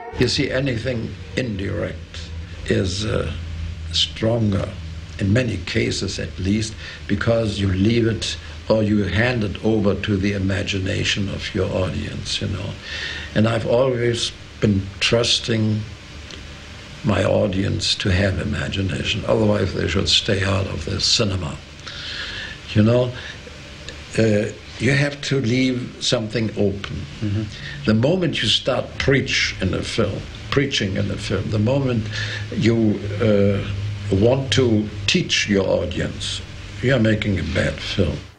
You see, anything indirect is stronger, in many cases at least, because you leave it or you hand it over to the imagination of your audience, you know. And I've always been trusting my audience to have imagination, otherwise they should stay out of the cinema. You know, you have to leave something open. Mm-hmm. The moment you start preaching in a film, the moment you want to teach your audience, you are making a bad film.